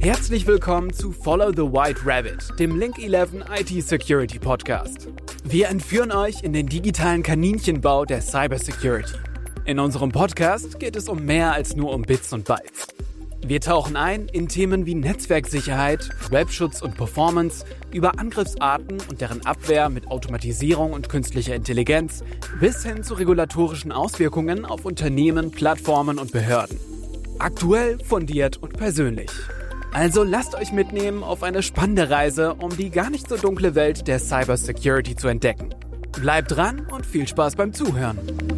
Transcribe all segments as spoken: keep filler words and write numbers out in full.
Herzlich willkommen zu Follow the White Rabbit, dem Link elf I T Security Podcast. Wir entführen euch in den digitalen Kaninchenbau der Cybersecurity. In unserem Podcast geht es um mehr als nur um Bits und Bytes. Wir tauchen ein in Themen wie Netzwerksicherheit, Webschutz und Performance, über Angriffsarten und deren Abwehr mit Automatisierung und künstlicher Intelligenz bis hin zu regulatorischen Auswirkungen auf Unternehmen, Plattformen und Behörden. Aktuell, fundiert und persönlich. Also lasst euch mitnehmen auf eine spannende Reise, um die gar nicht so dunkle Welt der Cybersecurity zu entdecken. Bleibt dran und viel Spaß beim Zuhören.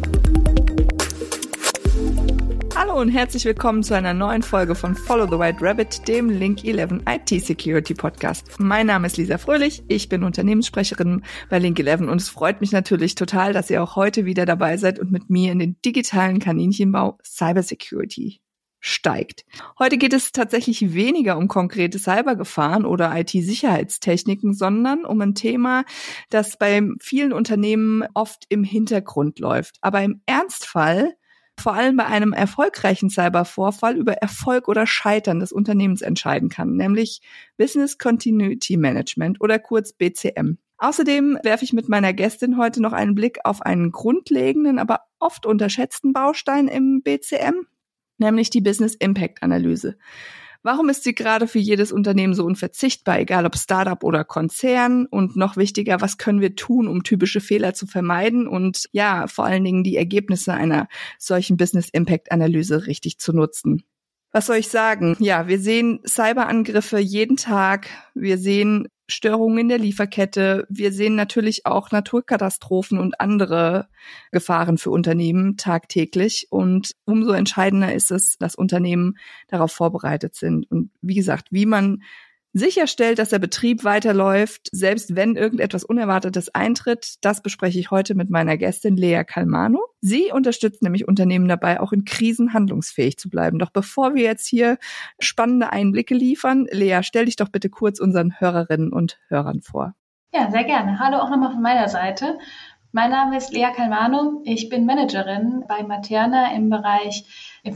Hallo und herzlich willkommen zu einer neuen Folge von Follow the White Rabbit, dem Link elf I T Security Podcast. Mein Name ist Lisa Fröhlich, ich bin Unternehmenssprecherin bei Link elf und es freut mich natürlich total, dass ihr auch heute wieder dabei seid und mit mir in den digitalen Kaninchenbau Cybersecurity steigt. Heute geht es tatsächlich weniger um konkrete Cybergefahren oder I T-Sicherheitstechniken, sondern um ein Thema, das bei vielen Unternehmen oft im Hintergrund läuft. Aber im Ernstfall vor allem bei einem erfolgreichen Cybervorfall über Erfolg oder Scheitern des Unternehmens entscheiden kann, nämlich Business Continuity Management oder kurz B C M. Außerdem werfe ich mit meiner Gästin heute noch einen Blick auf einen grundlegenden, aber oft unterschätzten Baustein im B C M, nämlich die Business Impact Analyse. Warum ist sie gerade für jedes Unternehmen so unverzichtbar, egal ob Startup oder Konzern? Und noch wichtiger, was können wir tun, um typische Fehler zu vermeiden und ja, vor allen Dingen die Ergebnisse einer solchen Business Impact Analyse richtig zu nutzen? Was soll ich sagen? Ja, wir sehen Cyberangriffe jeden Tag. Wir sehen Störungen in der Lieferkette. Wir sehen natürlich auch Naturkatastrophen und andere Gefahren für Unternehmen tagtäglich. Und umso entscheidender ist es, dass Unternehmen darauf vorbereitet sind. Und wie gesagt, wie man sicherstellt, dass der Betrieb weiterläuft, selbst wenn irgendetwas Unerwartetes eintritt, das bespreche ich heute mit meiner Gästin Lea Calmano. Sie unterstützt nämlich Unternehmen dabei, auch in Krisen handlungsfähig zu bleiben. Doch bevor wir jetzt hier spannende Einblicke liefern, Lea, stell dich doch bitte kurz unseren Hörerinnen und Hörern vor. Ja, sehr gerne. Hallo auch nochmal von meiner Seite. Mein Name ist Lea Calmano. Ich bin Managerin bei Materna im Bereich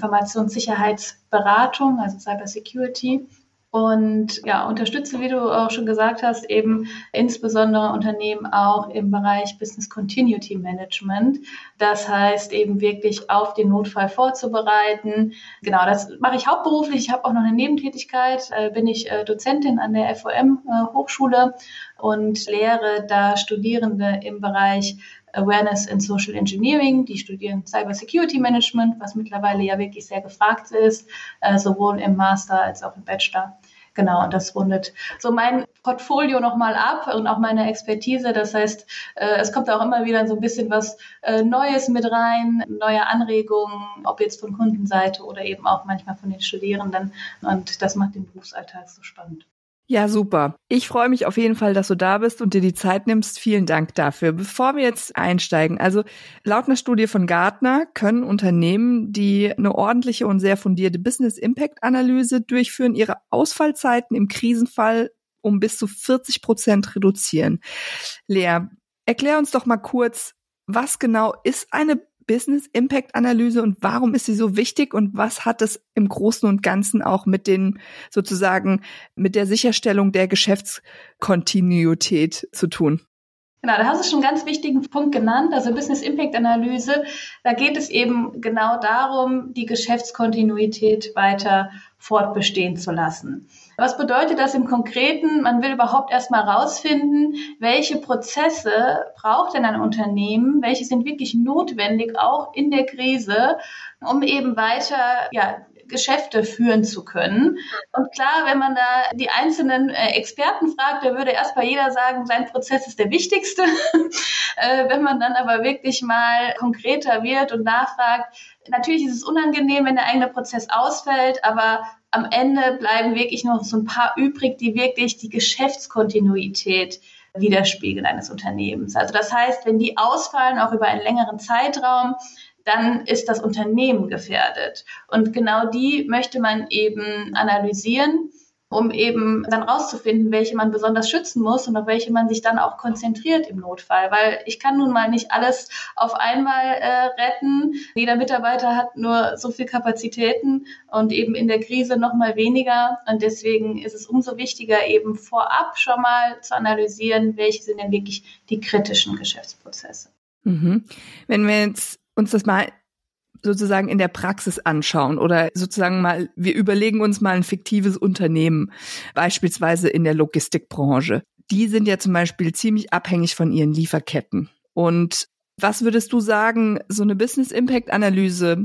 Informationssicherheitsberatung, also Cybersecurity. Und ja, unterstütze, wie du auch schon gesagt hast, eben insbesondere Unternehmen auch im Bereich Business Continuity Management. Das heißt eben wirklich auf den Notfall vorzubereiten. Genau, das mache ich hauptberuflich. Ich habe auch noch eine Nebentätigkeit, äh, bin ich äh, Dozentin an der F O M-Hochschule äh, und lehre da Studierende im Bereich Awareness in Social Engineering, die studieren Cyber Security Management, was mittlerweile ja wirklich sehr gefragt ist, äh, sowohl im Master als auch im Bachelor. Genau, und das rundet so mein Portfolio nochmal ab und auch meine Expertise. Das heißt, äh, es kommt auch immer wieder so ein bisschen was äh, Neues mit rein, neue Anregungen, ob jetzt von Kundenseite oder eben auch manchmal von den Studierenden. Und das macht den Berufsalltag so spannend. Ja, super. Ich freue mich auf jeden Fall, dass du da bist und dir die Zeit nimmst. Vielen Dank dafür. Bevor wir jetzt einsteigen, also laut einer Studie von Gartner können Unternehmen, die eine ordentliche und sehr fundierte Business Impact Analyse durchführen, ihre Ausfallzeiten im Krisenfall um bis zu vierzig Prozent reduzieren. Lea, erklär uns doch mal kurz, was genau ist eine Business Impact Analyse und warum ist sie so wichtig und was hat es im Großen und Ganzen auch mit den sozusagen mit der Sicherstellung der Geschäftskontinuität zu tun? Genau, da hast du schon einen ganz wichtigen Punkt genannt, also Business Impact Analyse. Da geht es eben genau darum, die Geschäftskontinuität weiter fortbestehen zu lassen. Was bedeutet das im Konkreten? Man will überhaupt erstmal rausfinden, welche Prozesse braucht denn ein Unternehmen, welche sind wirklich notwendig, auch in der Krise, um eben weiter, ja, Geschäfte führen zu können. Und klar, wenn man da die einzelnen äh, Experten fragt, da würde erstmal jeder sagen, sein Prozess ist der wichtigste. äh, wenn man dann aber wirklich mal konkreter wird und nachfragt, natürlich ist es unangenehm, wenn der eigene Prozess ausfällt, aber am Ende bleiben wirklich noch so ein paar übrig, die wirklich die Geschäftskontinuität widerspiegeln eines Unternehmens. Also das heißt, wenn die ausfallen, auch über einen längeren Zeitraum, dann ist das Unternehmen gefährdet. Und genau die möchte man eben analysieren um eben dann rauszufinden, welche man besonders schützen muss und auf welche man sich dann auch konzentriert im Notfall. Weil ich kann nun mal nicht alles auf einmal äh, retten. Jeder Mitarbeiter hat nur so viel Kapazitäten und eben in der Krise noch mal weniger. Und deswegen ist es umso wichtiger, eben vorab schon mal zu analysieren, welche sind denn wirklich die kritischen Geschäftsprozesse. Mhm. Wenn wir jetzt uns das mal sozusagen in der Praxis anschauen oder sozusagen mal, wir überlegen uns mal ein fiktives Unternehmen, beispielsweise in der Logistikbranche. Die sind ja zum Beispiel ziemlich abhängig von ihren Lieferketten. Und was würdest du sagen, so eine Business-Impact-Analyse,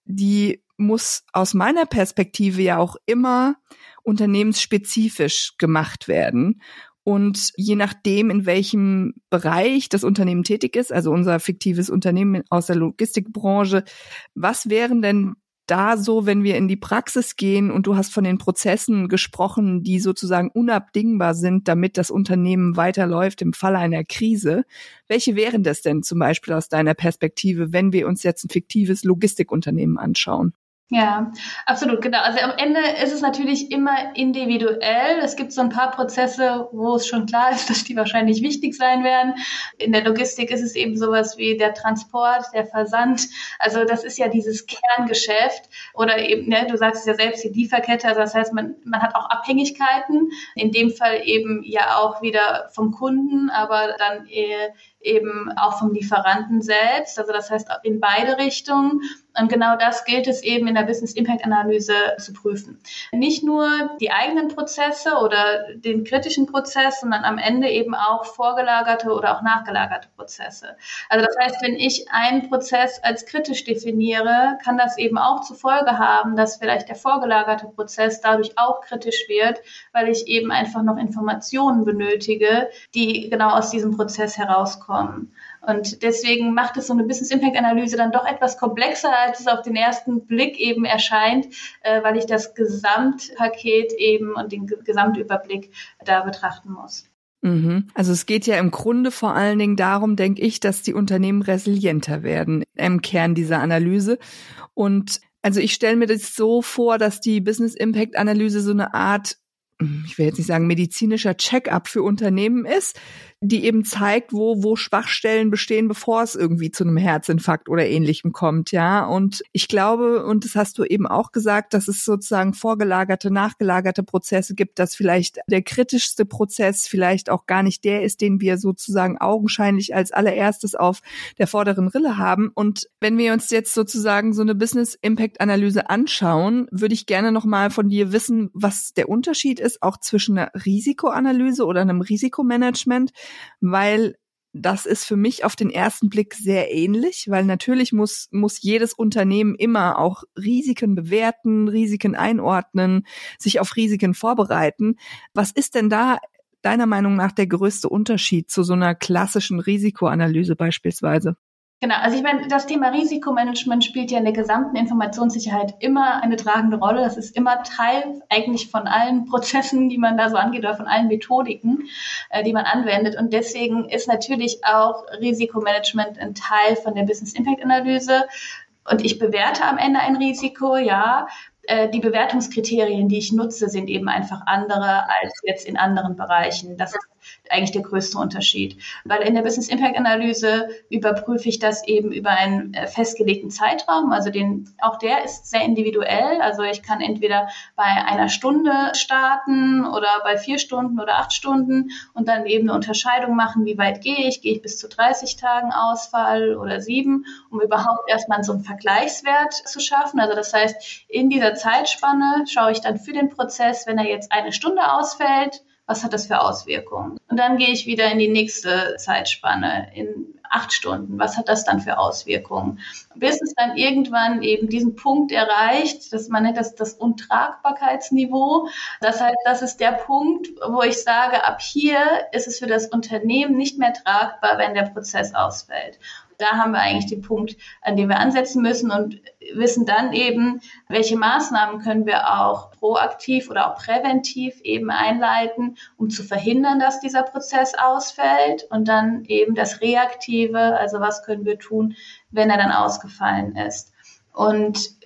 die muss aus meiner Perspektive ja auch immer unternehmensspezifisch gemacht werden. Und je nachdem, in welchem Bereich das Unternehmen tätig ist, also unser fiktives Unternehmen aus der Logistikbranche, was wären denn da so, wenn wir in die Praxis gehen und du hast von den Prozessen gesprochen, die sozusagen unabdingbar sind, damit das Unternehmen weiterläuft im Falle einer Krise. Welche wären das denn zum Beispiel aus deiner Perspektive, wenn wir uns jetzt ein fiktives Logistikunternehmen anschauen? Ja, absolut, genau. Also am Ende ist es natürlich immer individuell. Es gibt so ein paar Prozesse, wo es schon klar ist, dass die wahrscheinlich wichtig sein werden. In der Logistik ist es eben sowas wie der Transport, der Versand. Also das ist ja dieses Kerngeschäft. Oder eben, ne, du sagst es ja selbst, die Lieferkette. Also das heißt, man, man hat auch Abhängigkeiten. In dem Fall eben ja auch wieder vom Kunden, aber dann äh, eben auch vom Lieferanten selbst. Also das heißt in beide Richtungen. Und genau das gilt es eben in der Business-Impact-Analyse zu prüfen. Nicht nur die eigenen Prozesse oder den kritischen Prozess, sondern am Ende eben auch vorgelagerte oder auch nachgelagerte Prozesse. Also das heißt, wenn ich einen Prozess als kritisch definiere, kann das eben auch zur Folge haben, dass vielleicht der vorgelagerte Prozess dadurch auch kritisch wird, weil ich eben einfach noch Informationen benötige, die genau aus diesem Prozess herauskommen. Und deswegen macht es so eine Business-Impact-Analyse dann doch etwas komplexer, als es auf den ersten Blick eben erscheint, äh, weil ich das Gesamtpaket eben und den G- Gesamtüberblick da betrachten muss. Mhm. Also es geht ja im Grunde vor allen Dingen darum, denke ich, dass die Unternehmen resilienter werden im Kern dieser Analyse. Und also ich stelle mir das so vor, dass die Business-Impact-Analyse so eine Art, ich will jetzt nicht sagen medizinischer Check-up für Unternehmen ist, die eben zeigt, wo wo Schwachstellen bestehen, bevor es irgendwie zu einem Herzinfarkt oder Ähnlichem kommt, ja. Und ich glaube, und das hast du eben auch gesagt, dass es sozusagen vorgelagerte, nachgelagerte Prozesse gibt, dass vielleicht der kritischste Prozess vielleicht auch gar nicht der ist, den wir sozusagen augenscheinlich als allererstes auf der vorderen Rille haben. Und wenn wir uns jetzt sozusagen so eine Business-Impact-Analyse anschauen, würde ich gerne nochmal von dir wissen, was der Unterschied ist, auch zwischen einer Risikoanalyse oder einem Risikomanagement, weil das ist für mich auf den ersten Blick sehr ähnlich, weil natürlich muss muss jedes Unternehmen immer auch Risiken bewerten, Risiken einordnen, sich auf Risiken vorbereiten. Was ist denn da deiner Meinung nach der größte Unterschied zu so einer klassischen Risikoanalyse beispielsweise? Genau, also ich meine, das Thema Risikomanagement spielt ja in der gesamten Informationssicherheit immer eine tragende Rolle. Das ist immer Teil eigentlich von allen Prozessen, die man da so angeht, oder von allen Methodiken, äh, die man anwendet. Und deswegen ist natürlich auch Risikomanagement ein Teil von der Business-Impact-Analyse. Und ich bewerte am Ende ein Risiko, ja. Äh, die Bewertungskriterien, die ich nutze, sind eben einfach andere als jetzt in anderen Bereichen. Das ist eigentlich der größte Unterschied. Weil in der Business-Impact-Analyse überprüfe ich das eben über einen äh, festgelegten Zeitraum. Also den, auch der ist sehr individuell. Also ich kann entweder bei einer Stunde starten oder bei vier Stunden oder acht Stunden und dann eben eine Unterscheidung machen, wie weit gehe ich? Gehe ich bis zu dreißig Tagen Ausfall oder sieben, um überhaupt erstmal so einen Vergleichswert zu schaffen. Also das heißt, in dieser Zeitspanne schaue ich dann für den Prozess, wenn er jetzt eine Stunde ausfällt, was hat das für Auswirkungen? Und dann gehe ich wieder in die nächste Zeitspanne, in acht Stunden. Was hat das dann für Auswirkungen? Bis es dann irgendwann eben diesen Punkt erreicht, dass man nennt das das Untragbarkeitsniveau. Das heißt, das ist der Punkt, wo ich sage, ab hier ist es für das Unternehmen nicht mehr tragbar, wenn der Prozess ausfällt. Da haben wir eigentlich den Punkt, an dem wir ansetzen müssen und wissen dann eben, welche Maßnahmen können wir auch proaktiv oder auch präventiv eben einleiten, um zu verhindern, dass dieser Prozess ausfällt, und dann eben das Reaktive, also was können wir tun, wenn er dann ausgefallen ist. Und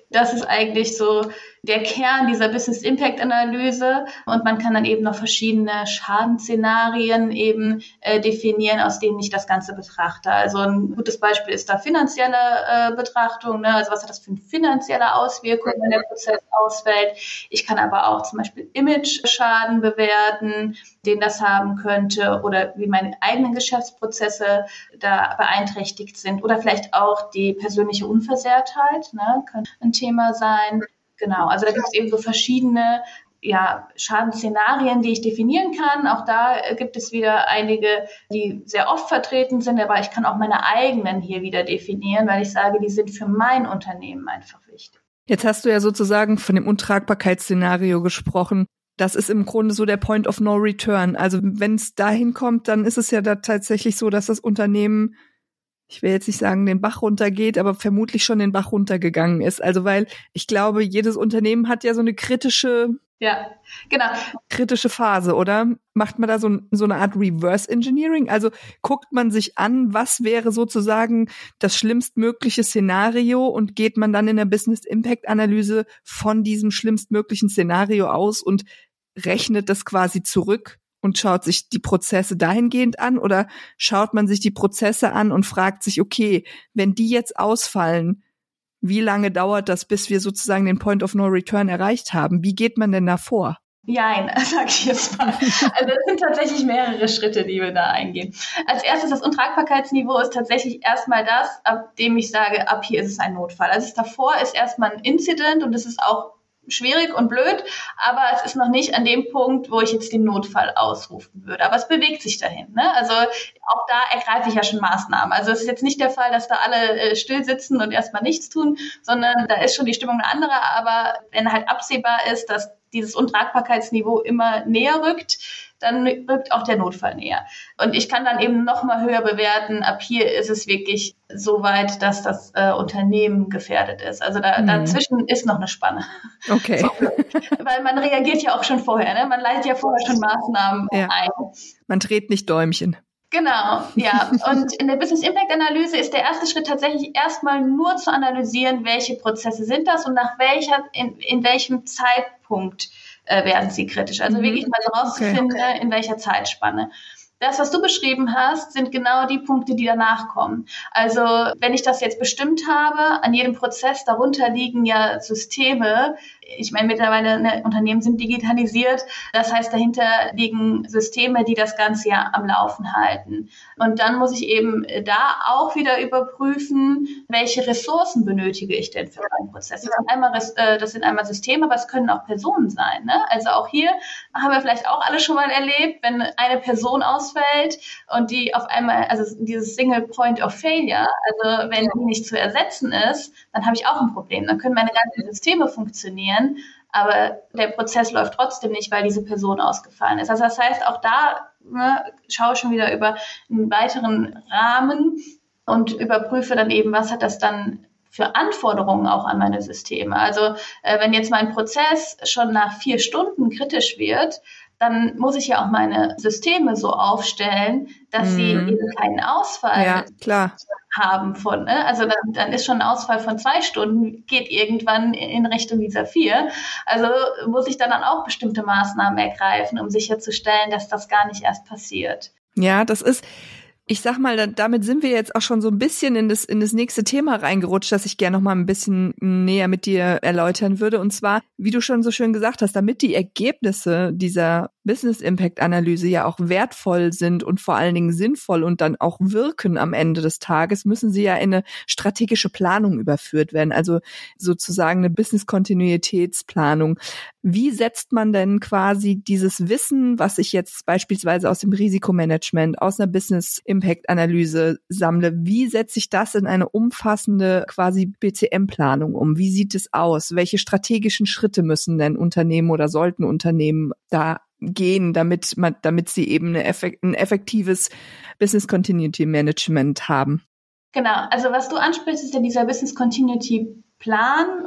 Das ist eigentlich so der Kern dieser Business-Impact-Analyse. Und man kann dann eben noch verschiedene Schadensszenarien eben äh, definieren, aus denen ich das Ganze betrachte. Also ein gutes Beispiel ist da finanzielle äh, Betrachtung. Ne? Also was hat das für eine finanzielle Auswirkung, wenn der Prozess ausfällt? Ich kann aber auch zum Beispiel Image-Schaden bewerten, den das haben könnte, oder wie meine eigenen Geschäftsprozesse da beeinträchtigt sind. Oder vielleicht auch die persönliche Unversehrtheit, ne? Könnte ein Thema sein. Genau, also da gibt es eben so verschiedene ja, Schadensszenarien, die ich definieren kann. Auch da gibt es wieder einige, die sehr oft vertreten sind, aber ich kann auch meine eigenen hier wieder definieren, weil ich sage, die sind für mein Unternehmen einfach wichtig. Jetzt hast du ja sozusagen von dem Untragbarkeitsszenario gesprochen. Das ist im Grunde so der Point of No Return. Also wenn es dahin kommt, dann ist es ja da tatsächlich so, dass das Unternehmen, ich will jetzt nicht sagen, den Bach runtergeht, aber vermutlich schon den Bach runtergegangen ist. Also weil ich glaube, jedes Unternehmen hat ja so eine kritische, ja, genau. kritische Phase, oder? Macht man da so, so eine Art Reverse Engineering? Also guckt man sich an, was wäre sozusagen das schlimmstmögliche Szenario und geht man dann in der Business Impact Analyse von diesem schlimmstmöglichen Szenario aus und rechnet das quasi zurück und schaut sich die Prozesse dahingehend an, oder schaut man sich die Prozesse an und fragt sich, okay, wenn die jetzt ausfallen, wie lange dauert das, bis wir sozusagen den Point of No Return erreicht haben? Wie geht man denn da vor? Nein, sag ich jetzt mal. Also es sind tatsächlich mehrere Schritte, die wir da eingehen. Als erstes, das Untragbarkeitsniveau ist tatsächlich erstmal das, ab dem ich sage, ab hier ist es ein Notfall. Also es davor ist erstmal ein Incident und es ist auch schwierig und blöd, aber es ist noch nicht an dem Punkt, wo ich jetzt den Notfall ausrufen würde. Aber es bewegt sich dahin. Ne? Also auch da ergreife ich ja schon Maßnahmen. Also es ist jetzt nicht der Fall, dass da alle äh, still sitzen und erstmal nichts tun, sondern da ist schon die Stimmung eine andere. Aber wenn halt absehbar ist, dass dieses Untragbarkeitsniveau immer näher rückt, dann rückt auch der Notfall näher. Und ich kann dann eben noch mal höher bewerten, ab hier ist es wirklich so weit, dass das äh, Unternehmen gefährdet ist. Also da, mhm. dazwischen ist noch eine Spanne. Okay. So, weil man reagiert ja auch schon vorher, ne? Man leitet ja vorher schon Maßnahmen ja. ein. Man dreht nicht Däumchen. Genau, ja. Und in der Business Impact Analyse ist der erste Schritt tatsächlich erstmal nur zu analysieren, welche Prozesse sind das und nach welcher, in, in welchem Zeitpunkt äh, werden sie kritisch. Also mhm. wirklich mal so rauszufinden, okay. in welcher Zeitspanne. Das, was du beschrieben hast, sind genau die Punkte, die danach kommen. Also wenn ich das jetzt bestimmt habe, an jedem Prozess, darunter liegen ja Systeme. Ich meine, mittlerweile ne, Unternehmen sind digitalisiert. Das heißt, dahinter liegen Systeme, die das Ganze ja am Laufen halten. Und dann muss ich eben da auch wieder überprüfen, welche Ressourcen benötige ich denn für einen Prozess. Das sind einmal, das sind einmal Systeme, aber es können auch Personen sein. Ne? Also auch hier haben wir vielleicht auch alle schon mal erlebt, wenn eine Person ausfällt und die auf einmal, also dieses Single Point of Failure, also wenn die nicht zu ersetzen ist, dann habe ich auch ein Problem. Dann können meine ganzen Systeme funktionieren, aber der Prozess läuft trotzdem nicht, weil diese Person ausgefallen ist. Also das heißt, auch da ne, schaue ich schon wieder über einen weiteren Rahmen und überprüfe dann eben, was hat das dann für Anforderungen auch an meine Systeme. Also äh, wenn jetzt mein Prozess schon nach vier Stunden kritisch wird, dann muss ich ja auch meine Systeme so aufstellen, dass mm. sie eben keinen Ausfall ja, klar. haben von, ne? Also dann, dann ist schon ein Ausfall von zwei Stunden, geht irgendwann in Richtung dieser vier. Also muss ich dann, dann auch bestimmte Maßnahmen ergreifen, um sicherzustellen, dass das gar nicht erst passiert. Ja, das ist, ich sag mal, damit sind wir jetzt auch schon so ein bisschen in das, in das nächste Thema reingerutscht, das ich gerne noch mal ein bisschen näher mit dir erläutern würde. Und zwar, wie du schon so schön gesagt hast, damit die Ergebnisse dieser Business Impact Analyse ja auch wertvoll sind und vor allen Dingen sinnvoll und dann auch wirken am Ende des Tages, müssen sie ja in eine strategische Planung überführt werden, also sozusagen eine Business Kontinuitätsplanung. Wie setzt man denn quasi dieses Wissen, was ich jetzt beispielsweise aus dem Risikomanagement, aus einer Business Impact Analyse sammle, wie setze ich das in eine umfassende quasi B C M-Planung um? Wie sieht es aus? Welche strategischen Schritte müssen denn Unternehmen oder sollten Unternehmen da gehen, damit man, damit sie eben eine effekt, ein effektives Business Continuity Management haben? Genau, also was du ansprichst, ist ja dieser Business Continuity Plan oder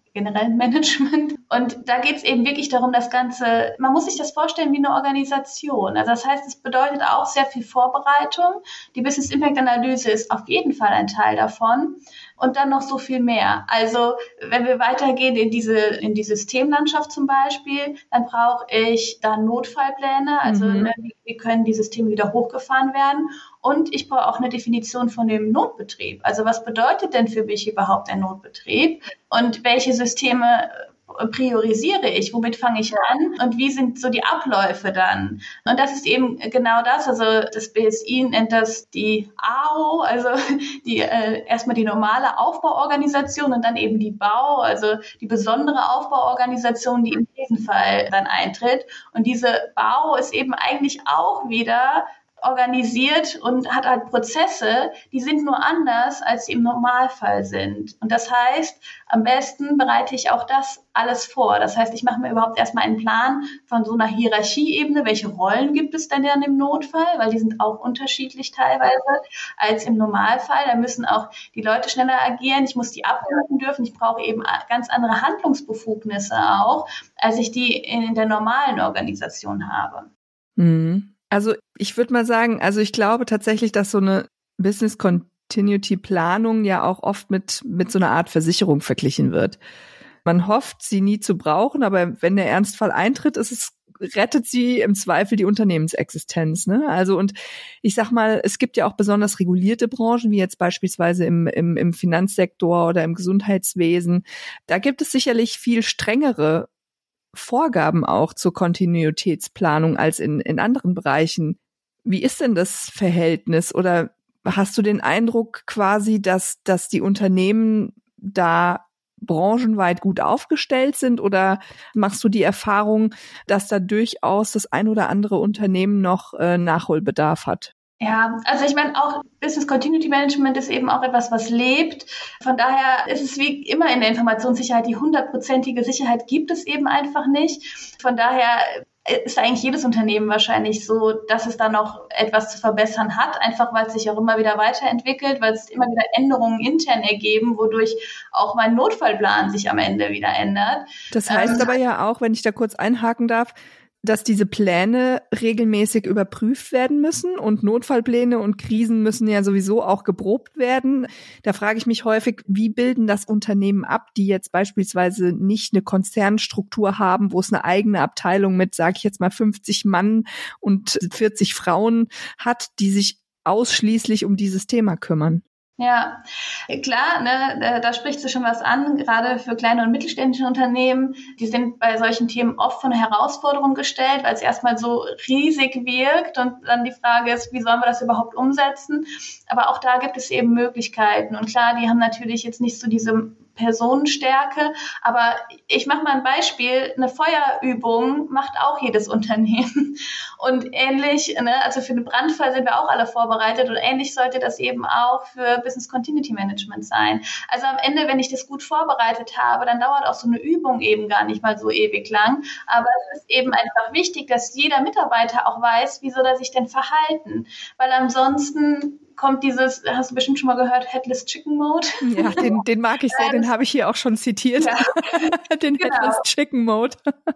generellen Management. Und da geht es eben wirklich darum, das Ganze, man muss sich das vorstellen wie eine Organisation. Also das heißt, es bedeutet auch sehr viel Vorbereitung. Die Business Impact Analyse ist auf jeden Fall ein Teil davon. Und dann noch so viel mehr. Also wenn wir weitergehen in diese in die Systemlandschaft zum Beispiel, dann brauche ich da Notfallpläne. Also mhm. ne, wie können die Systeme wieder hochgefahren werden? Und ich brauche auch eine Definition von dem Notbetrieb. Also was bedeutet denn für mich überhaupt ein Notbetrieb? Und welche Systeme priorisiere ich? Womit fange ich an? Und wie sind so die Abläufe dann? Und das ist eben genau das. Also das B S I nennt das die A O, also die äh, erstmal die normale Aufbauorganisation und dann eben die Bau, also die besondere Aufbauorganisation, die in diesem Fall dann eintritt. Und diese Bau ist eben eigentlich auch wieder organisiert und hat halt Prozesse, die sind nur anders, als sie im Normalfall sind. Und das heißt, am besten bereite ich auch das alles vor. Das heißt, ich mache mir überhaupt erstmal einen Plan von so einer Hierarchieebene. Welche Rollen gibt es denn dann im Notfall? Weil die sind auch unterschiedlich teilweise als im Normalfall. Da müssen auch die Leute schneller agieren. Ich muss die abrufen dürfen. Ich brauche eben ganz andere Handlungsbefugnisse auch, als ich die in der normalen Organisation habe. Mhm. Also ich würde mal sagen, also ich glaube tatsächlich, dass so eine Business Continuity Planung ja auch oft mit mit so einer Art Versicherung verglichen wird. Man hofft, sie nie zu brauchen, aber wenn der Ernstfall eintritt, ist es rettet sie im Zweifel die Unternehmensexistenz, ne? Also und ich sag mal, es gibt ja auch besonders regulierte Branchen, wie jetzt beispielsweise im im im Finanzsektor oder im Gesundheitswesen. Da gibt es sicherlich viel strengere Vorgaben auch zur Kontinuitätsplanung als in, in anderen Bereichen. Wie ist denn das Verhältnis? Oder hast du den Eindruck quasi, dass, dass die Unternehmen da branchenweit gut aufgestellt sind? Oder machst du die Erfahrung, dass da durchaus das ein oder andere Unternehmen noch äh, Nachholbedarf hat? Ja, also ich meine, auch Business Continuity Management ist eben auch etwas, was lebt. Von daher ist es wie immer in der Informationssicherheit, die hundertprozentige Sicherheit gibt es eben einfach nicht. Von daher ist eigentlich jedes Unternehmen wahrscheinlich so, dass es da noch etwas zu verbessern hat, einfach weil es sich auch immer wieder weiterentwickelt, weil es immer wieder Änderungen intern ergeben, wodurch auch mein Notfallplan sich am Ende wieder ändert. Das heißt ähm, aber ja auch, wenn ich da kurz einhaken darf, dass diese Pläne regelmäßig überprüft werden müssen und Notfallpläne und Krisen müssen ja sowieso auch geprobt werden. Da frage ich mich häufig, wie bilden das Unternehmen ab, die jetzt beispielsweise nicht eine Konzernstruktur haben, wo es eine eigene Abteilung mit, sage ich jetzt mal, fünfzig Mann und vierzig Frauen hat, die sich ausschließlich um dieses Thema kümmern. Ja, klar, ne, da sprichst du schon was an, gerade für kleine und mittelständische Unternehmen, die sind bei solchen Themen oft von Herausforderungen gestellt, weil es erstmal so riesig wirkt und dann die Frage ist, wie sollen wir das überhaupt umsetzen? Aber auch da gibt es eben Möglichkeiten und klar, die haben natürlich jetzt nicht so diese Personenstärke, aber ich mache mal ein Beispiel, eine Feuerübung macht auch jedes Unternehmen und ähnlich, ne, also für den Brandfall sind wir auch alle vorbereitet und ähnlich sollte das eben auch für Business Continuity Management sein. Also am Ende, wenn ich das gut vorbereitet habe, dann dauert auch so eine Übung eben gar nicht mal so ewig lang, aber es ist eben einfach wichtig, dass jeder Mitarbeiter auch weiß, wie soll er sich denn verhalten, weil ansonsten kommt dieses, hast du bestimmt schon mal gehört, Headless Chicken Mode. Ja, den, den mag ich sehr, den habe ich hier auch schon zitiert. Ja. Den genau. Headless Chicken Mode.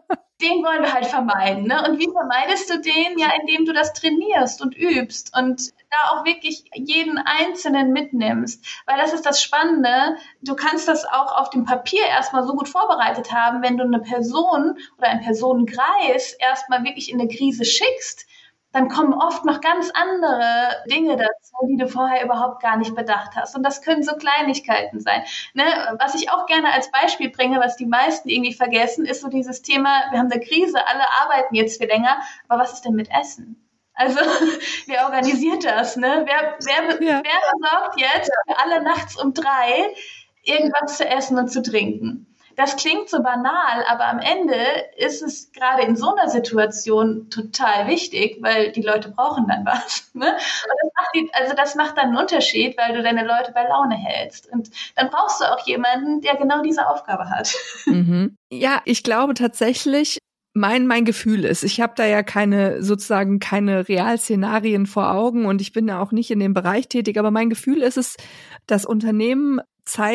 Den wollen wir halt vermeiden, ne? Und wie vermeidest du den? Ja, indem du das trainierst und übst und da auch wirklich jeden Einzelnen mitnimmst. Weil das ist das Spannende. Du kannst das auch auf dem Papier erstmal so gut vorbereitet haben, wenn du eine Person oder einen Personenkreis erstmal wirklich in eine Krise schickst, dann kommen oft noch ganz andere Dinge dazu, die du vorher überhaupt gar nicht bedacht hast. Und das können so Kleinigkeiten sein. Ne? Was ich auch gerne als Beispiel bringe, was die meisten irgendwie vergessen, ist so dieses Thema, wir haben eine Krise, alle arbeiten jetzt viel länger, aber was ist denn mit Essen? Also, wer organisiert das? Ne? Wer, wer, ja. wer besorgt jetzt für alle nachts um drei irgendwas zu essen und zu trinken? Das klingt so banal, aber am Ende ist es gerade in so einer Situation total wichtig, weil die Leute brauchen dann was. Ne? Und das macht die, also das macht dann einen Unterschied, weil du deine Leute bei Laune hältst. Und dann brauchst du auch jemanden, der genau diese Aufgabe hat. Mhm. Ja, ich glaube tatsächlich, mein mein Gefühl ist, ich habe da ja keine sozusagen keine Realszenarien vor Augen und ich bin ja auch nicht in dem Bereich tätig, aber mein Gefühl ist es, dass Unternehmen Zeit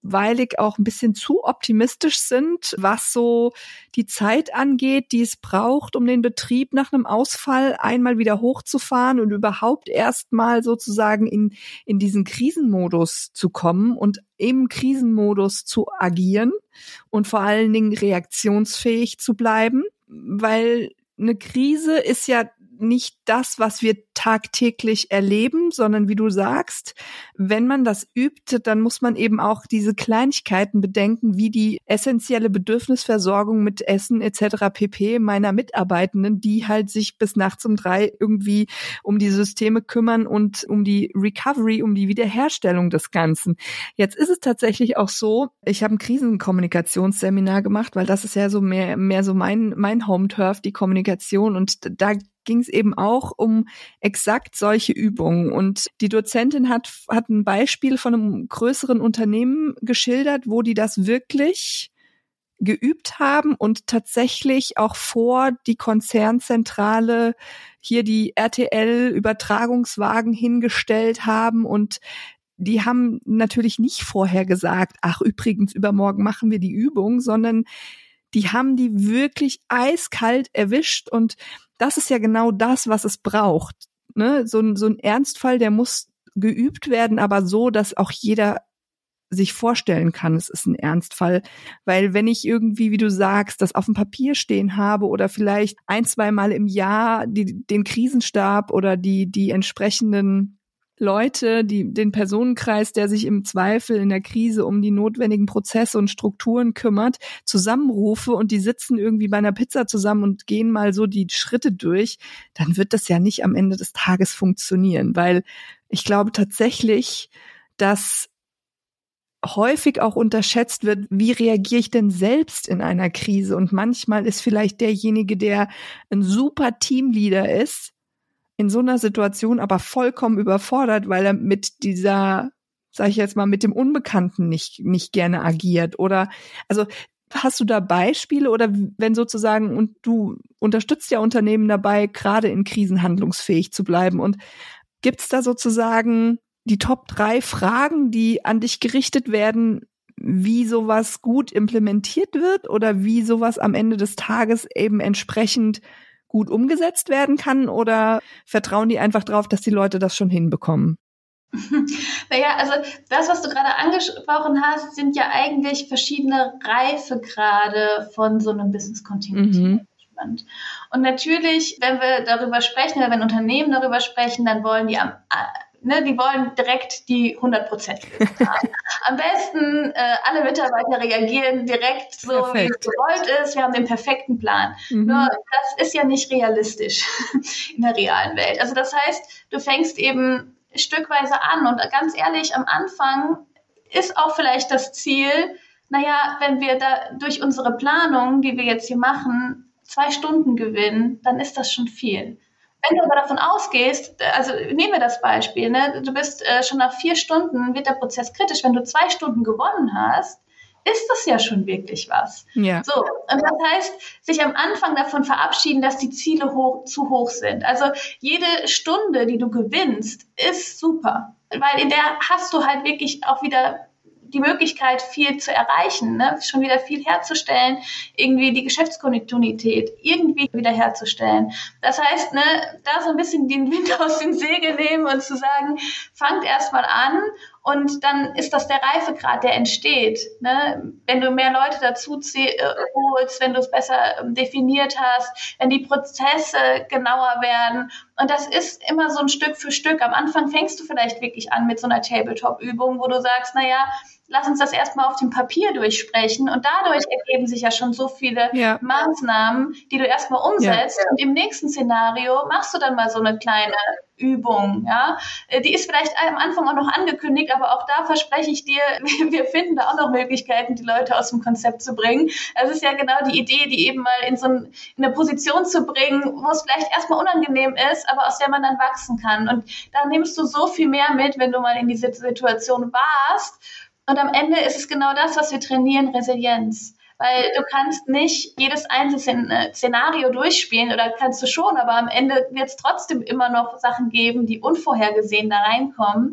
kurzweilig auch ein bisschen zu optimistisch sind, was so die Zeit angeht, die es braucht, um den Betrieb nach einem Ausfall einmal wieder hochzufahren und überhaupt erstmal sozusagen in, in diesen Krisenmodus zu kommen und im Krisenmodus zu agieren und vor allen Dingen reaktionsfähig zu bleiben, weil eine Krise ist ja nicht das, was wir tagtäglich erleben, sondern wie du sagst, wenn man das übt, dann muss man eben auch diese Kleinigkeiten bedenken, wie die essentielle Bedürfnisversorgung mit Essen et cetera pp. Meiner Mitarbeitenden, die halt sich bis nachts um drei irgendwie um die Systeme kümmern und um die Recovery, um die Wiederherstellung des Ganzen. Jetzt ist es tatsächlich auch so, ich habe ein Krisenkommunikationsseminar gemacht, weil das ist ja so mehr mehr so mein mein Home-Turf, die Kommunikation, und da ging es eben auch um exakt solche Übungen. Und die Dozentin hat, hat ein Beispiel von einem größeren Unternehmen geschildert, wo die das wirklich geübt haben und tatsächlich auch vor die Konzernzentrale hier die R T L-Übertragungswagen hingestellt haben. Und die haben natürlich nicht vorher gesagt, ach übrigens, übermorgen machen wir die Übung, sondern die haben die wirklich eiskalt erwischt, und das ist ja genau das, was es braucht. Ne? So ein, so ein Ernstfall, der muss geübt werden, aber so, dass auch jeder sich vorstellen kann, es ist ein Ernstfall. Weil wenn ich irgendwie, wie du sagst, das auf dem Papier stehen habe oder vielleicht ein, zwei Mal im Jahr die, den Krisenstab oder die, die entsprechenden Leute, die, den Personenkreis, der sich im Zweifel in der Krise um die notwendigen Prozesse und Strukturen kümmert, zusammenrufe und die sitzen irgendwie bei einer Pizza zusammen und gehen mal so die Schritte durch, dann wird das ja nicht am Ende des Tages funktionieren, weil ich glaube tatsächlich, dass häufig auch unterschätzt wird, wie reagiere ich denn selbst in einer Krise, und manchmal ist vielleicht derjenige, der ein super Teamleader ist, in so einer Situation aber vollkommen überfordert, weil er mit dieser, sag ich jetzt mal, mit dem Unbekannten nicht nicht gerne agiert. Oder also hast du da Beispiele, oder wenn sozusagen, und du unterstützt ja Unternehmen dabei, gerade in Krisen handlungsfähig zu bleiben, und gibt's da sozusagen die Top drei Fragen, die an dich gerichtet werden, wie sowas gut implementiert wird oder wie sowas am Ende des Tages eben entsprechend gut umgesetzt werden kann, oder vertrauen die einfach drauf, dass die Leute das schon hinbekommen? Naja, also das, was du gerade angesprochen hast, sind ja eigentlich verschiedene Reifegrade von so einem Business Continuity Management. Mhm. Und natürlich, wenn wir darüber sprechen, oder wenn Unternehmen darüber sprechen, dann wollen die am Ne, die wollen direkt die hundert Prozent haben. Am besten äh, alle Mitarbeiter reagieren direkt so, Perfekt. Wie es gewollt ist. Wir haben den perfekten Plan. Mhm. Nur das ist ja nicht realistisch in der realen Welt. Also das heißt, du fängst eben stückweise an, und ganz ehrlich, am Anfang ist auch vielleicht das Ziel, naja, wenn wir da durch unsere Planung, die wir jetzt hier machen, zwei Stunden gewinnen, dann ist das schon viel. Wenn du aber davon ausgehst, also nehmen wir das Beispiel, ne, du bist äh, schon nach vier Stunden, wird der Prozess kritisch. Wenn du zwei Stunden gewonnen hast, ist das ja schon wirklich was. Ja. So, und das heißt, sich am Anfang davon verabschieden, dass die Ziele hoch, zu hoch sind. Also jede Stunde, die du gewinnst, ist super, weil in der hast du halt wirklich auch wieder die Möglichkeit, viel zu erreichen, ne? Schon wieder viel herzustellen, irgendwie die Geschäftskontinuität irgendwie wieder herzustellen. Das heißt, ne, da so ein bisschen den Wind aus den Segeln nehmen und zu sagen, fangt erst mal an, und dann ist das der Reifegrad, der entsteht. Ne? Wenn du mehr Leute dazu holst, wenn du es besser ähm, definiert hast, wenn die Prozesse genauer werden. Und das ist immer so ein Stück für Stück. Am Anfang fängst du vielleicht wirklich an mit so einer Tabletop-Übung, wo du sagst, naja, lass uns das erstmal auf dem Papier durchsprechen. Und dadurch ergeben sich ja schon so viele ja. Maßnahmen, die du erstmal umsetzt. Ja. Und im nächsten Szenario machst du dann mal so eine kleine Übung, ja. Die ist vielleicht am Anfang auch noch angekündigt, aber auch da verspreche ich dir, wir finden da auch noch Möglichkeiten, die Leute aus dem Konzept zu bringen. Das ist ja genau die Idee, die eben mal in so ein, in eine Position zu bringen, wo es vielleicht erstmal unangenehm ist, aber aus der man dann wachsen kann. Und da nimmst du so viel mehr mit, wenn du mal in diese Situation warst. Und am Ende ist es genau das, was wir trainieren, Resilienz. Weil du kannst nicht jedes einzelne Szenario durchspielen, oder kannst du schon, aber am Ende wird es trotzdem immer noch Sachen geben, die unvorhergesehen da reinkommen.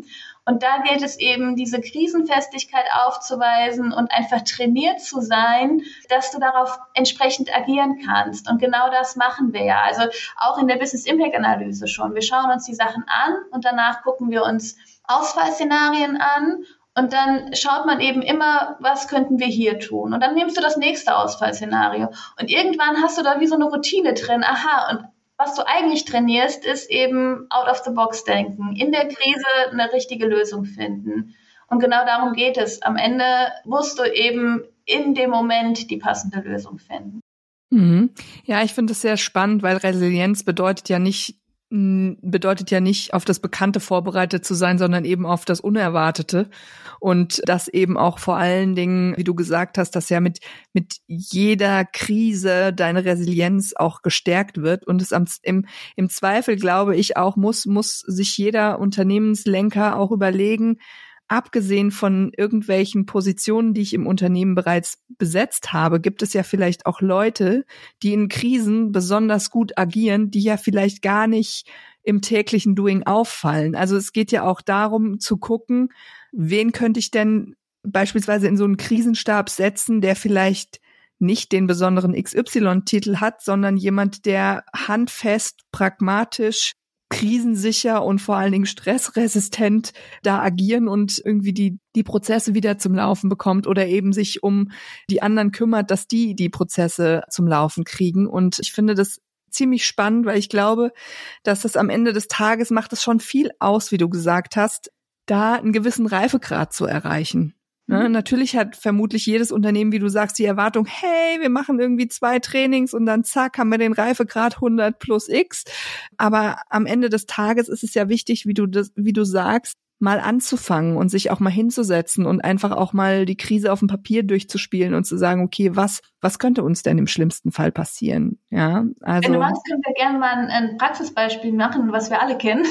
Und da gilt es eben, diese Krisenfestigkeit aufzuweisen und einfach trainiert zu sein, dass du darauf entsprechend agieren kannst. Und genau das machen wir ja. Also auch in der Business Impact Analyse schon. Wir schauen uns die Sachen an und danach gucken wir uns Ausfallszenarien an. Und dann schaut man eben immer, was könnten wir hier tun? Und dann nimmst du das nächste Ausfallszenario. Und irgendwann hast du da wie so eine Routine drin. Aha, und was du eigentlich trainierst, ist eben out of the box denken. In der Krise eine richtige Lösung finden. Und genau darum geht es. Am Ende musst du eben in dem Moment die passende Lösung finden. Mhm. Ja, ich finde es sehr spannend, weil Resilienz bedeutet ja nicht, bedeutet ja nicht, auf das Bekannte vorbereitet zu sein, sondern eben auf das Unerwartete. Und das eben auch vor allen Dingen, wie du gesagt hast, dass ja mit, mit jeder Krise deine Resilienz auch gestärkt wird. Und es am, im, im Zweifel, glaube ich, auch muss, muss sich jeder Unternehmenslenker auch überlegen, abgesehen von irgendwelchen Positionen, die ich im Unternehmen bereits besetzt habe, gibt es ja vielleicht auch Leute, die in Krisen besonders gut agieren, die ja vielleicht gar nicht im täglichen Doing auffallen. Also es geht ja auch darum zu gucken, wen könnte ich denn beispielsweise in so einen Krisenstab setzen, der vielleicht nicht den besonderen X Y-Titel hat, sondern jemand, der handfest, pragmatisch, krisensicher und vor allen Dingen stressresistent da agieren und irgendwie die die Prozesse wieder zum Laufen bekommt oder eben sich um die anderen kümmert, dass die die Prozesse zum Laufen kriegen. Und ich finde das ziemlich spannend, weil ich glaube, dass das am Ende des Tages macht es schon viel aus, wie du gesagt hast, da einen gewissen Reifegrad zu erreichen. Ne, natürlich hat vermutlich jedes Unternehmen, wie du sagst, die Erwartung, hey, wir machen irgendwie zwei Trainings und dann zack, haben wir den Reifegrad hundert plus X. Aber am Ende des Tages ist es ja wichtig, wie du das, wie du sagst, mal anzufangen und sich auch mal hinzusetzen und einfach auch mal die Krise auf dem Papier durchzuspielen und zu sagen, okay, was, was könnte uns denn im schlimmsten Fall passieren? Ja, also. Wenn du magst, können wir gerne mal ein, ein Praxisbeispiel machen, was wir alle kennen,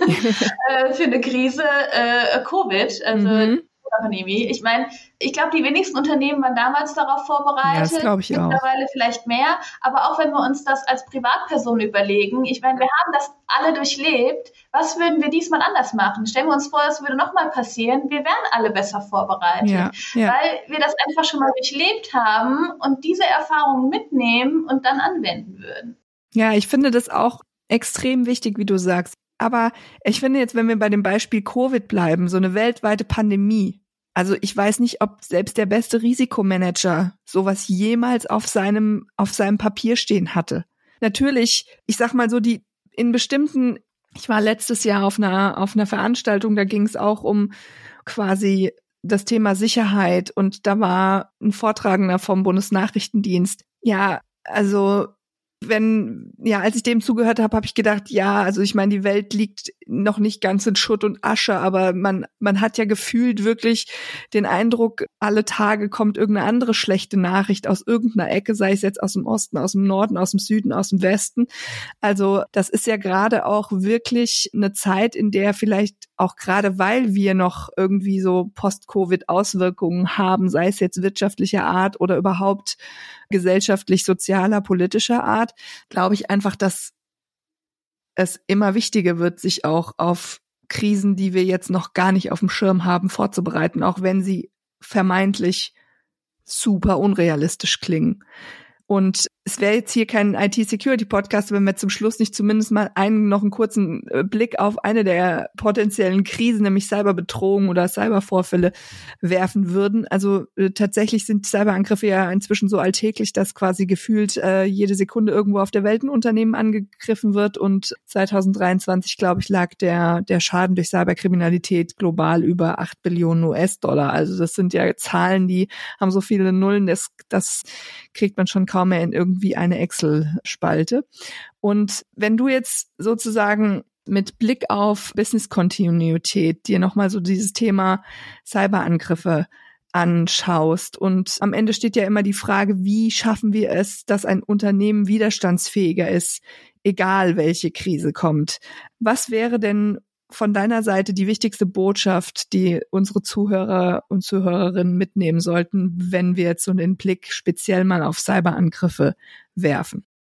für eine Krise, äh, Covid, also, mhm. Pandemie. Ich meine, ich glaube, die wenigsten Unternehmen waren damals darauf vorbereitet. Ja, das glaube ich mittlerweile auch. Vielleicht mehr. Aber auch wenn wir uns das als Privatperson überlegen, ich meine, wir haben das alle durchlebt. Was würden wir diesmal anders machen? Stellen wir uns vor, das würde nochmal passieren. Wir wären alle besser vorbereitet. Ja, ja. Weil wir das einfach schon mal durchlebt haben und diese Erfahrungen mitnehmen und dann anwenden würden. Ja, ich finde das auch extrem wichtig, wie du sagst. Aber ich finde jetzt, wenn wir bei dem Beispiel Covid bleiben, so eine weltweite Pandemie, also ich weiß nicht, ob selbst der beste Risikomanager sowas jemals auf seinem, auf seinem Papier stehen hatte. Natürlich, ich sag mal so, die in bestimmten, ich war letztes Jahr auf einer, auf einer Veranstaltung, da ging es auch um quasi das Thema Sicherheit und da war ein Vortragender vom Bundesnachrichtendienst. Ja, also wenn, ja, als ich dem zugehört habe, habe ich gedacht, ja, also ich meine, die Welt liegt noch nicht ganz in Schutt und Asche, aber man man hat ja gefühlt wirklich den Eindruck, alle Tage kommt irgendeine andere schlechte Nachricht aus irgendeiner Ecke, sei es jetzt aus dem Osten, aus dem Norden, aus dem Süden, aus dem Westen. Also das ist ja gerade auch wirklich eine Zeit, in der vielleicht auch gerade, weil wir noch irgendwie so Post-Covid-Auswirkungen haben, sei es jetzt wirtschaftlicher Art oder überhaupt gesellschaftlich-sozialer, politischer Art, glaube ich einfach, dass es immer wichtiger wird, sich auch auf Krisen, die wir jetzt noch gar nicht auf dem Schirm haben, vorzubereiten, auch wenn sie vermeintlich super unrealistisch klingen. Und es wäre jetzt hier kein I T-Security-Podcast, wenn wir zum Schluss nicht zumindest mal einen noch einen kurzen Blick auf eine der potenziellen Krisen, nämlich Cyberbedrohung oder Cybervorfälle, werfen würden. Also äh, tatsächlich sind Cyberangriffe ja inzwischen so alltäglich, dass quasi gefühlt äh, jede Sekunde irgendwo auf der Welt ein Unternehmen angegriffen wird. Und zwanzig dreiundzwanzig, glaube ich, lag der der Schaden durch Cyberkriminalität global über acht Billionen U S-Dollar. Also das sind ja Zahlen, die haben so viele Nullen, das, das kriegt man schon kaum mehr in irgendwie eine Excel-Spalte. Und wenn du jetzt sozusagen mit Blick auf Business-Kontinuität dir nochmal so dieses Thema Cyberangriffe anschaust und am Ende steht ja immer die Frage, wie schaffen wir es, dass ein Unternehmen widerstandsfähiger ist, egal welche Krise kommt. Was wäre denn von deiner Seite die wichtigste Botschaft, die unsere Zuhörer und Zuhörerinnen mitnehmen sollten, wenn wir jetzt so den Blick speziell mal auf Cyberangriffe werfen?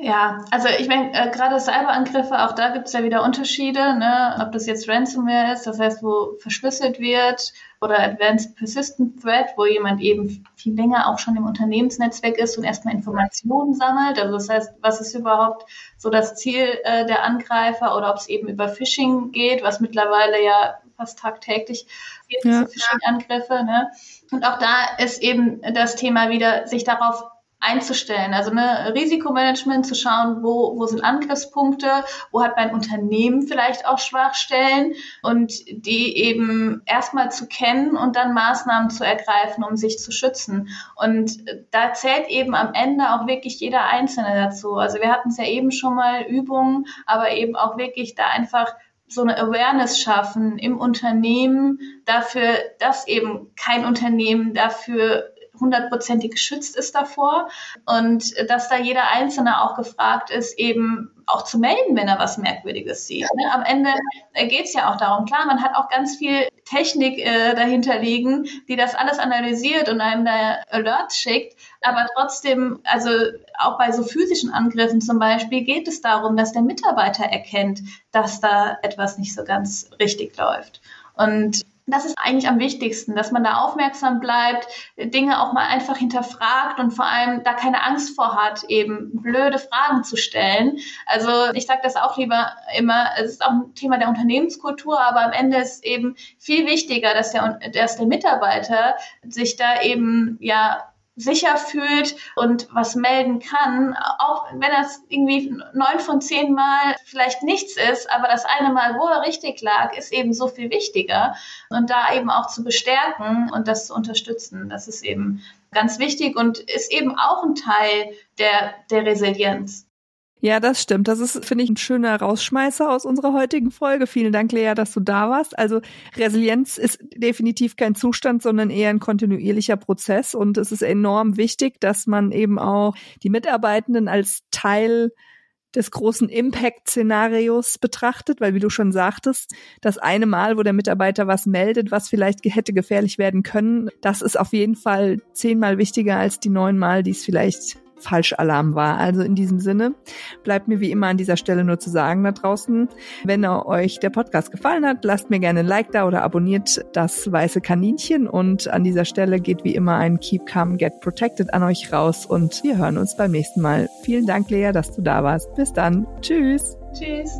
Ja, also ich meine, äh, gerade Cyberangriffe, auch da gibt es ja wieder Unterschiede, ne? Ob das jetzt Ransomware ist, das heißt, wo verschlüsselt wird, oder Advanced Persistent Threat, wo jemand eben viel länger auch schon im Unternehmensnetzwerk ist und erstmal Informationen sammelt. Also das heißt, was ist überhaupt so das Ziel äh, der Angreifer, oder ob es eben über Phishing geht, was mittlerweile ja fast tagtäglich gibt, diese ja. Phishing-Angriffe, ne? Und auch da ist eben das Thema wieder, sich darauf einzustellen, also ne, Risikomanagement, zu schauen, wo wo sind Angriffspunkte, wo hat mein Unternehmen vielleicht auch Schwachstellen, und die eben erstmal zu kennen und dann Maßnahmen zu ergreifen, um sich zu schützen. Und da zählt eben am Ende auch wirklich jeder Einzelne dazu. Also wir hatten es ja eben schon mal, Übungen, aber eben auch wirklich da einfach so eine Awareness schaffen im Unternehmen dafür, dass eben kein Unternehmen dafür hundertprozentig geschützt ist davor, und dass da jeder Einzelne auch gefragt ist, eben auch zu melden, wenn er was Merkwürdiges sieht. Ne? Am Ende geht es ja auch darum, klar, man hat auch ganz viel Technik äh, dahinter liegen, die das alles analysiert und einem da Alerts schickt, aber trotzdem, also auch bei so physischen Angriffen zum Beispiel, geht es darum, dass der Mitarbeiter erkennt, dass da etwas nicht so ganz richtig läuft. Und das ist eigentlich am wichtigsten, dass man da aufmerksam bleibt, Dinge auch mal einfach hinterfragt und vor allem da keine Angst vor hat, eben blöde Fragen zu stellen. Also ich sage das auch lieber immer, es ist auch ein Thema der Unternehmenskultur, aber am Ende ist eben viel wichtiger, dass der, dass der Mitarbeiter sich da eben ja sicher fühlt und was melden kann, auch wenn das irgendwie neun von zehn Mal vielleicht nichts ist, aber das eine Mal, wo er richtig lag, ist eben so viel wichtiger, und da eben auch zu bestärken und das zu unterstützen, das ist eben ganz wichtig und ist eben auch ein Teil der, der Resilienz. Ja, das stimmt. Das ist, finde ich, ein schöner Rausschmeißer aus unserer heutigen Folge. Vielen Dank, Lea, dass du da warst. Also Resilienz ist definitiv kein Zustand, sondern eher ein kontinuierlicher Prozess. Und es ist enorm wichtig, dass man eben auch die Mitarbeitenden als Teil des großen Impact-Szenarios betrachtet, weil, wie du schon sagtest, das eine Mal, wo der Mitarbeiter was meldet, was vielleicht hätte gefährlich werden können, das ist auf jeden Fall zehnmal wichtiger als die neun Mal, die es vielleicht Falschalarm war. Also in diesem Sinne bleibt mir wie immer an dieser Stelle nur zu sagen da draußen, wenn euch der Podcast gefallen hat, lasst mir gerne ein Like da oder abonniert das weiße Kaninchen, und an dieser Stelle geht wie immer ein Keep Calm, Get Protected an euch raus, und wir hören uns beim nächsten Mal. Vielen Dank, Lea, dass du da warst. Bis dann. Tschüss. Tschüss.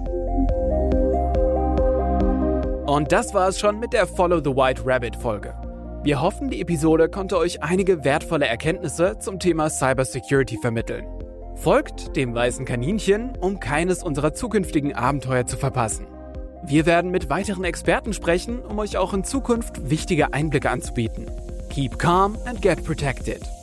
Und das war es schon mit der Follow the White Rabbit Folge. Wir hoffen, die Episode konnte euch einige wertvolle Erkenntnisse zum Thema Cybersecurity vermitteln. Folgt dem weißen Kaninchen, um keines unserer zukünftigen Abenteuer zu verpassen. Wir werden mit weiteren Experten sprechen, um euch auch in Zukunft wichtige Einblicke anzubieten. Keep calm and get protected.